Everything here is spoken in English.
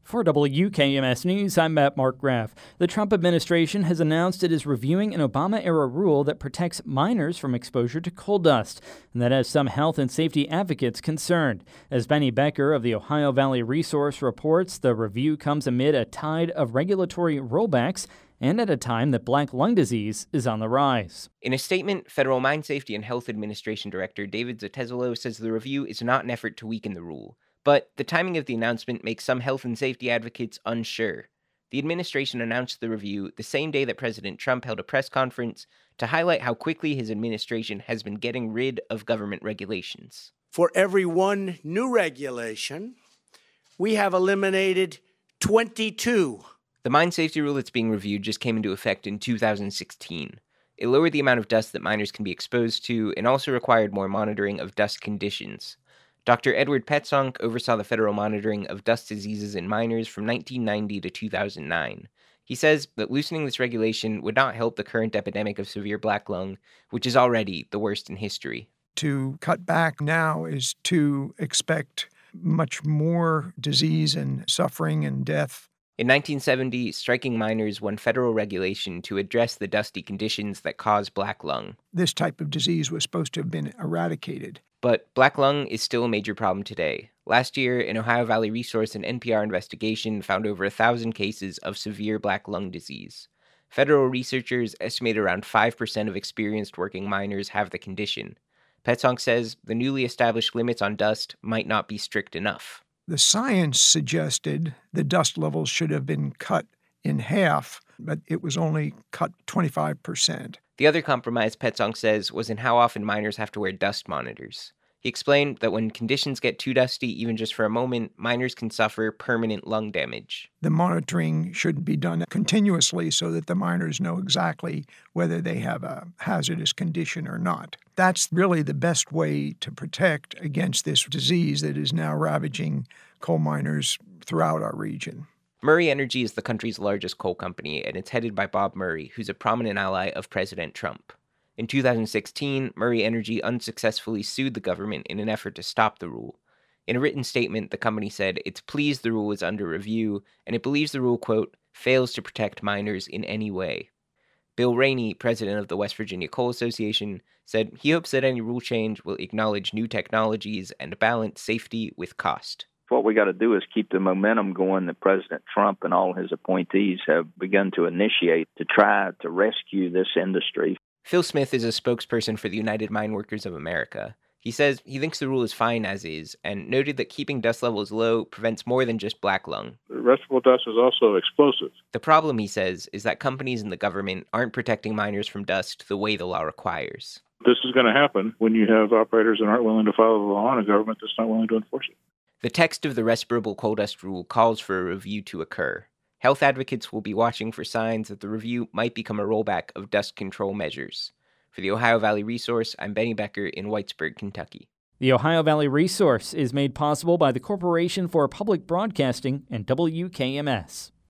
For WKMS News, I'm Matt Markgraf. The Trump administration has announced it is reviewing an Obama-era rule that protects minors from exposure to coal dust, and that has some health and safety advocates concerned. As Benny Becker of the Ohio Valley Resource reports, the review comes amid a tide of regulatory rollbacks and at a time that black lung disease is on the rise. In a statement, Federal Mine Safety and Health Administration Director David Zotezalo says the review is not an effort to weaken the rule. But the timing of the announcement makes some health and safety advocates unsure. The administration announced the review the same day that President Trump held a press conference to highlight how quickly his administration has been getting rid of government regulations. For every one new regulation, we have eliminated 22. The mine safety rule that's being reviewed just came into effect in 2016. It lowered the amount of dust that miners can be exposed to and also required more monitoring of dust conditions. Dr. Edward Petzonk oversaw the federal monitoring of dust diseases in miners from 1990 to 2009. He says that loosening this regulation would not help the current epidemic of severe black lung, which is already the worst in history. To cut back now is to expect much more disease and suffering and death. In 1970, striking miners won federal regulation to address the dusty conditions that cause black lung. This type of disease was supposed to have been eradicated. But black lung is still a major problem today. Last year, an Ohio Valley Resource and NPR investigation found over 1,000 cases of severe black lung disease. Federal researchers estimate around 5% of experienced working miners have the condition. Petzonk says the newly established limits on dust might not be strict enough. The science suggested the dust levels should have been cut in half, but it was only cut 25%. The other compromise, Petzonk says, was in how often miners have to wear dust monitors. He explained that when conditions get too dusty, even just for a moment, miners can suffer permanent lung damage. The monitoring should be done continuously so that the miners know exactly whether they have a hazardous condition or not. That's really the best way to protect against this disease that is now ravaging coal miners throughout our region. Murray Energy is the country's largest coal company, and it's headed by Bob Murray, who's a prominent ally of President Trump. In 2016, Murray Energy unsuccessfully sued the government in an effort to stop the rule. In a written statement, the company said it's pleased the rule is under review, and it believes the rule, quote, fails to protect miners in any way. Bill Rainey, president of the West Virginia Coal Association, said he hopes that any rule change will acknowledge new technologies and balance safety with cost. What we got to do is keep the momentum going that President Trump and all his appointees have begun to initiate to try to rescue this industry. Phil Smith is a spokesperson for the United Mine Workers of America. He says he thinks the rule is fine as is, and noted that keeping dust levels low prevents more than just black lung. Respirable dust is also explosive. The problem, he says, is that companies and the government aren't protecting miners from dust the way the law requires. This is going to happen when you have operators that aren't willing to follow the law and a government that's not willing to enforce it. The text of the respirable coal dust rule calls for a review to occur. Health advocates will be watching for signs that the review might become a rollback of dust control measures. For the Ohio Valley Resource, I'm Benny Becker in Whitesburg, Kentucky. The Ohio Valley Resource is made possible by the Corporation for Public Broadcasting and WKMS.